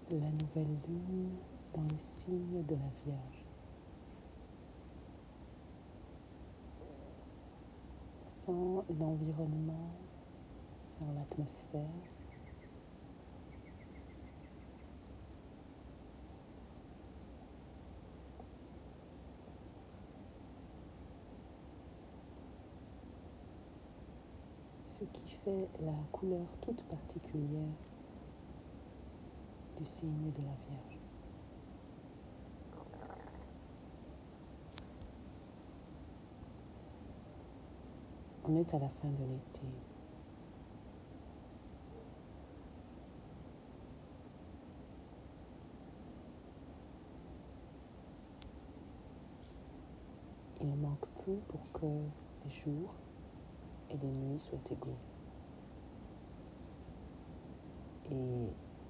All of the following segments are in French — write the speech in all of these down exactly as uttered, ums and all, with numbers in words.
la nouvelle lune dans le signe de la Vierge. Sans l'environnement, sans l'atmosphère, ce qui fait la couleur toute particulière du signe de la Vierge. On est à la fin de l'été. Il manque peu pour que les jours et les nuits soient égaux. Et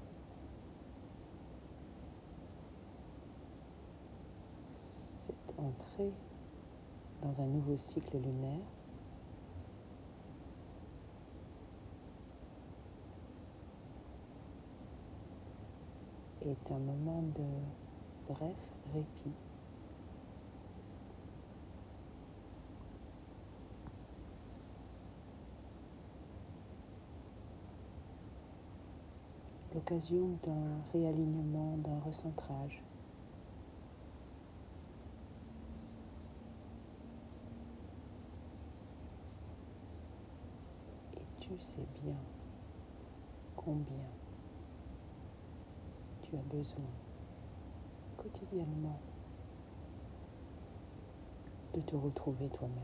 cette entrée dans un nouveau cycle lunaire est un moment de bref répit. L'occasion d'un réalignement, d'un recentrage. Et tu sais bien combien tu as besoin quotidiennement de te retrouver toi-même.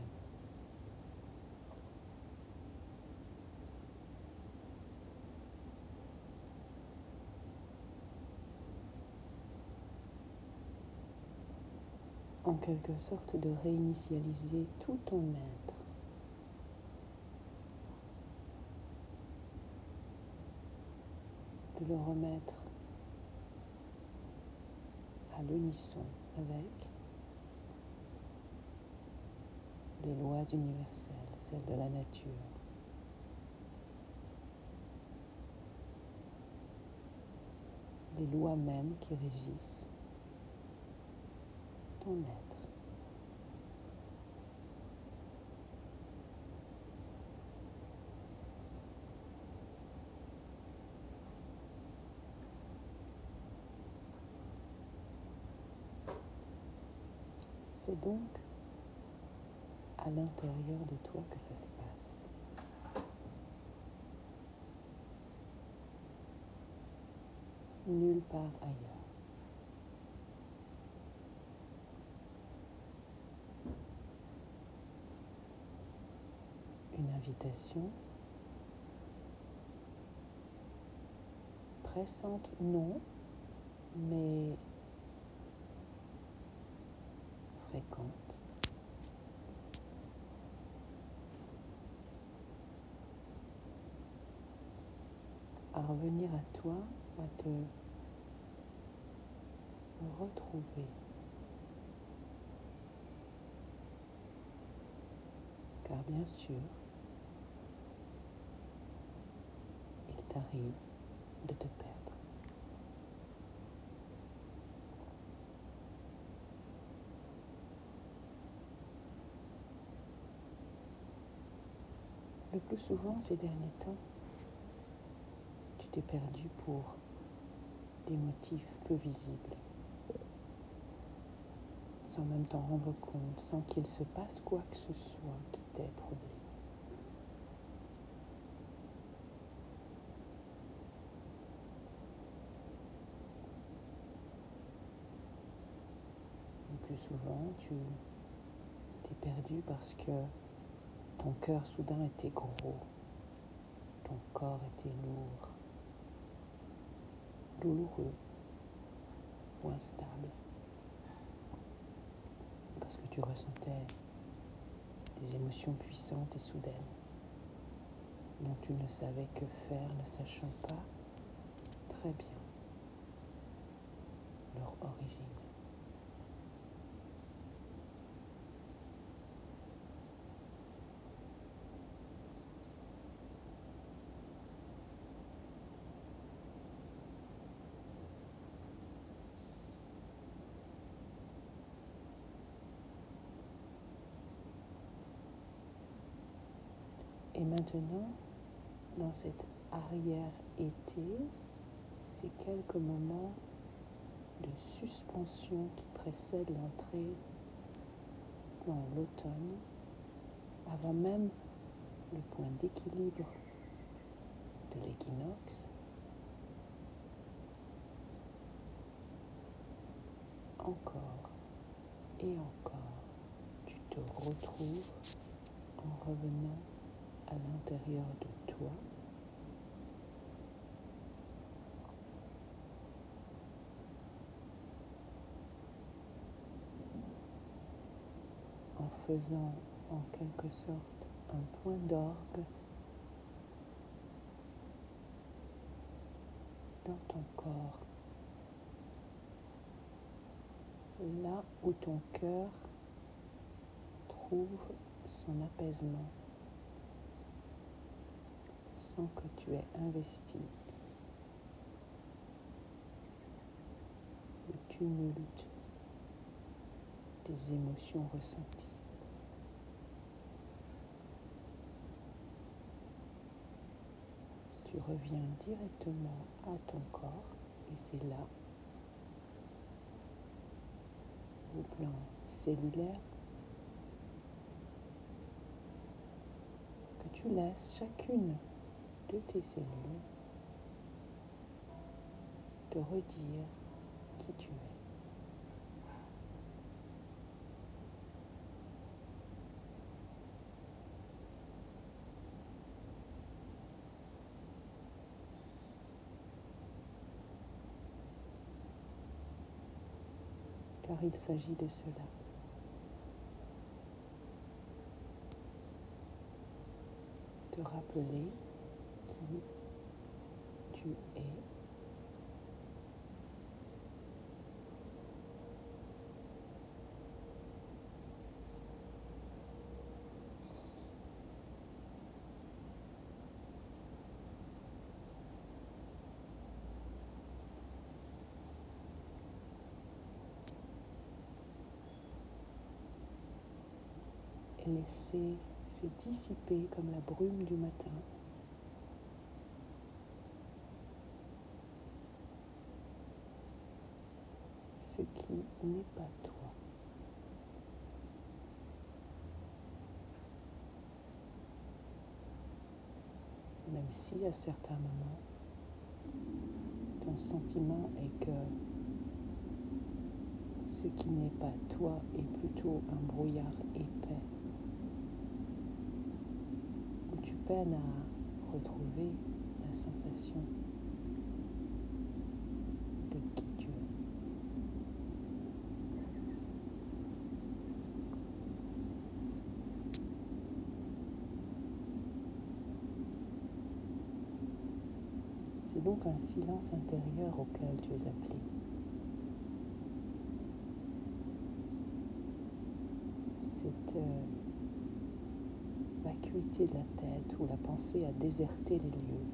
En quelque sorte de réinitialiser tout ton être. De le remettre à l'unisson avec les lois universelles, celles de la nature. Les lois mêmes qui régissent ton être. C'est donc à l'intérieur de toi que ça se passe. Nulle part ailleurs. Une invitation pressante, non, mais fréquente. À revenir à toi, à te retrouver. Car bien sûr, il t'arrive de te perdre. Le plus souvent ces derniers temps, tu t'es perdu pour des motifs peu visibles, sans même t'en rendre compte, sans qu'il se passe quoi que ce soit qui t'ait troublé. Le plus souvent, tu t'es perdu parce que ton cœur soudain était gros, ton corps était lourd, douloureux ou instable, parce que tu ressentais des émotions puissantes et soudaines dont tu ne savais que faire, ne sachant pas très bien leur origine. Et maintenant, dans cet arrière-été, ces quelques moments de suspension qui précèdent l'entrée dans l'automne, avant même le point d'équilibre de l'équinoxe, encore et encore, tu te retrouves en revenant à l'intérieur de toi, en faisant en quelque sorte un point d'orgue dans ton corps, là où ton cœur trouve son apaisement, sans que tu aies investi le tumulte des émotions ressenties. Tu reviens directement à ton corps et c'est là, au plan cellulaire, que tu laisses chacune de tes cellules te redire qui tu es. Car il s'agit de cela. Te rappeler qui tu es et laisser se dissiper comme la brume du matin ce qui n'est pas toi. Même si à certains moments, ton sentiment est que ce qui n'est pas toi est plutôt un brouillard épais, où tu peines à retrouver la sensation de qui tu es. C'est donc un silence intérieur auquel tu es appelé. Cette euh, vacuité de la tête où la pensée a déserté les lieux,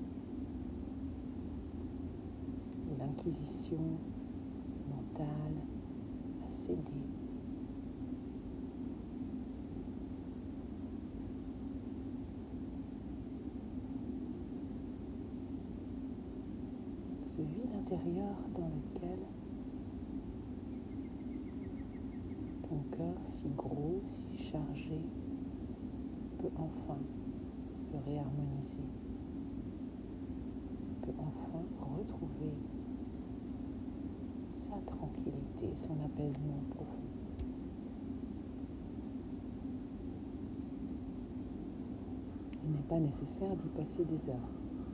où l'inquisition mentale a cédé. Ce vide intérieur dans lequel ton cœur si gros, si chargé, peut enfin se réharmoniser, peut enfin retrouver sa tranquillité, son apaisement profond. Il n'est pas nécessaire d'y passer des heures.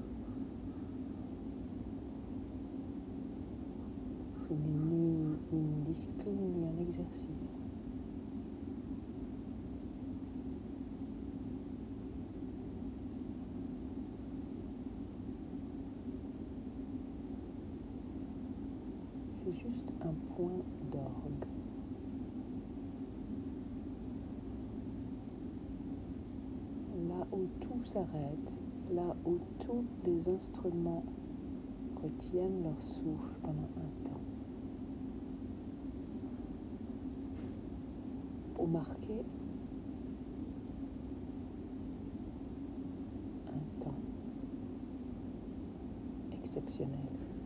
Ce n'est ni une discipline ni un exercice. C'est juste un point d'orgue. Là où tout s'arrête, là où tous les instruments retiennent leur souffle pendant un temps. Pour marquer transactionnel.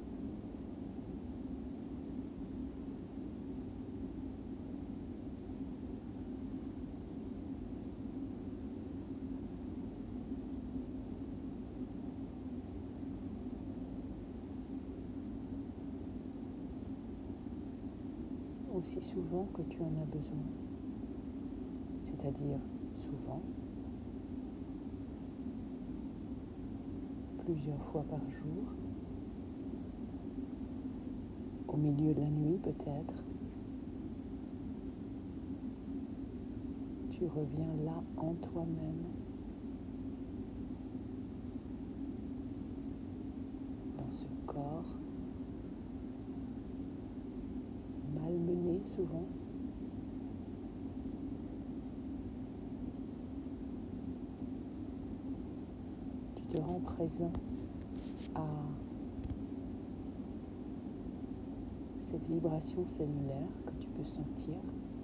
Aussi souvent que tu en as besoin, c'est-à-dire souvent, plusieurs fois par jour, au milieu de la nuit peut-être, tu reviens là en toi-même, dans ce corps, malmené souvent, tu te rends présent à cette vibration cellulaire que tu peux sentir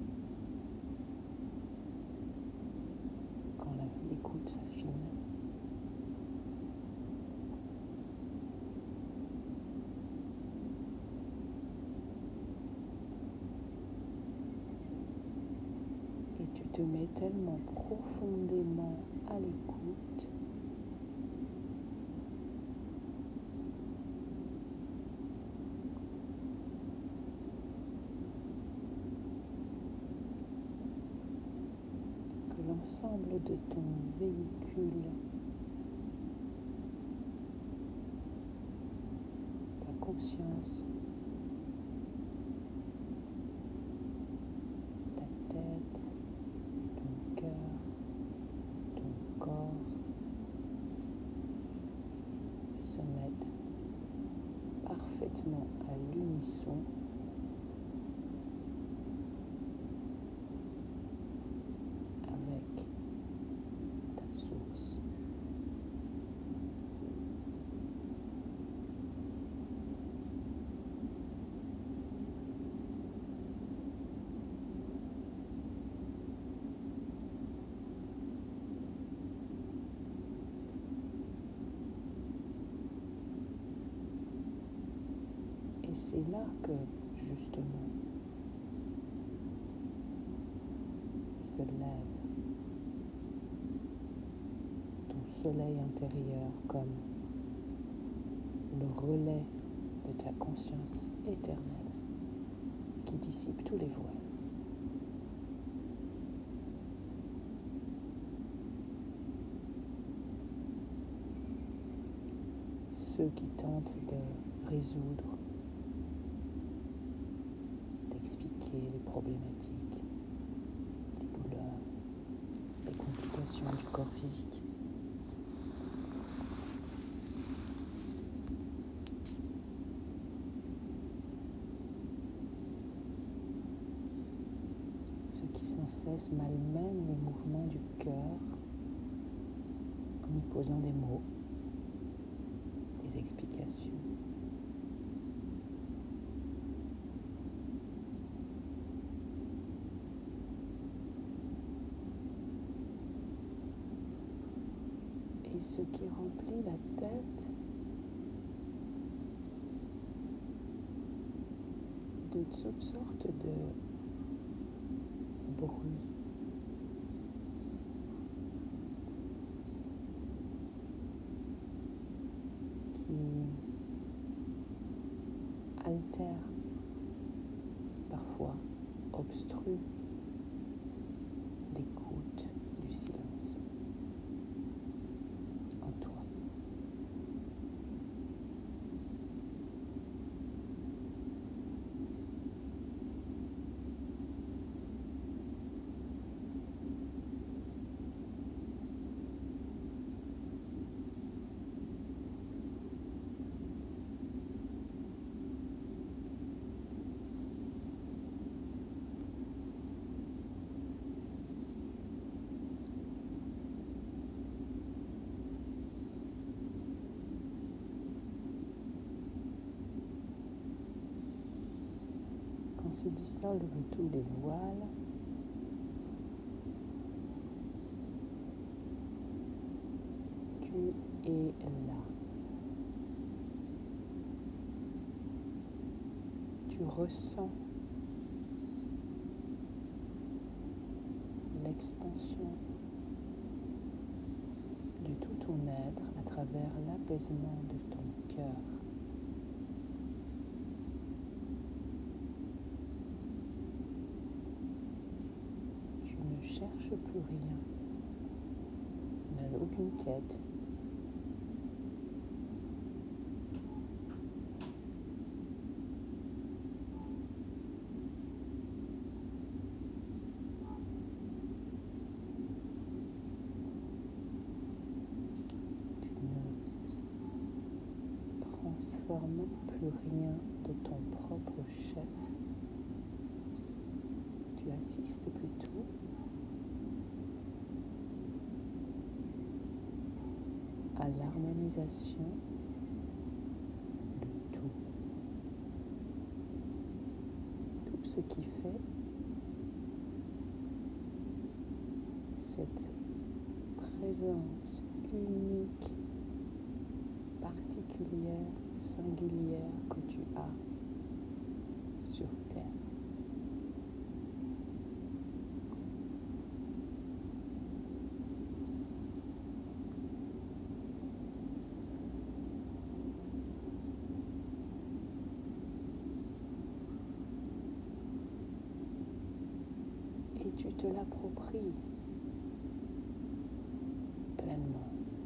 quand la- l'écoute s'affine. Et tu te mets tellement profondément à l'écoute que l'ensemble de ton véhicule, ta conscience, ta tête, ton cœur, ton corps se mettent parfaitement à l'unisson avec ta source. Et c'est là que, justement, se lève ton soleil intérieur comme le relais de ta conscience éternelle qui dissipe tous les voiles. Ceux qui tentent de résoudre, d'expliquer les problématiques, les douleurs, les complications du corps physique. Ceux qui sans cesse malmènent les mouvements du cœur en y posant des mots, des explications. Et ce qui remplit la tête de toutes sortes de bruits. Qui altèrent, parfois obstruent l'écoute du silence en toi. Quand se dissolvent tous les voiles, tu es là. ressens l'expansion de tout ton être à travers l'apaisement de ton cœur. Tu ne cherches plus rien, tu n'as aucune quête. Transforme plus rien de ton propre chef. Tu assistes plutôt à l'harmonisation de tout. Tout ce qui fait cette présence unique, particulière, singulière que tu as sur Terre. Et tu te l'appropries pleinement.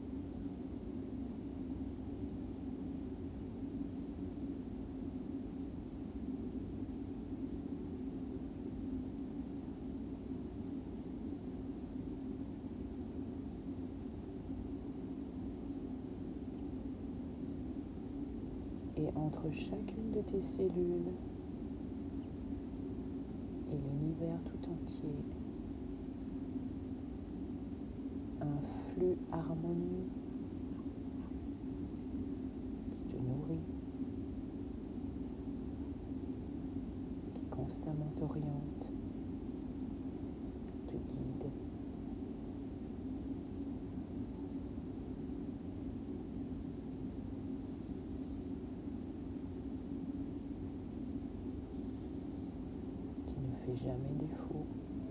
Et entre chacune de tes cellules et l'univers tout entier, un flux harmonieux qui te nourrit, qui constamment t'oriente, te guide. Qui ne fait jamais défaut.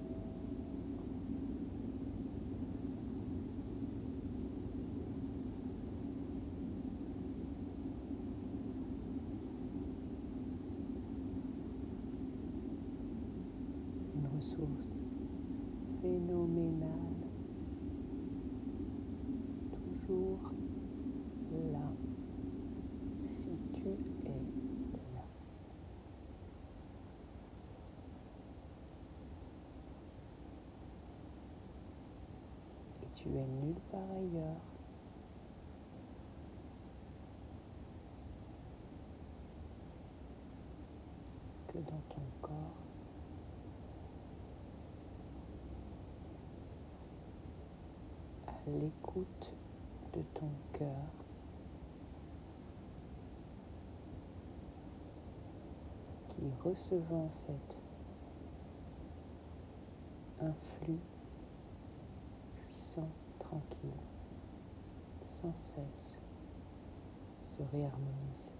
Une ressource phénoménale, toujours là, si tu es là. Et tu es nulle part ailleurs que dans ton corps, à l'écoute de ton cœur, qui, recevant cet influx puissant, tranquille, sans cesse se réharmonise.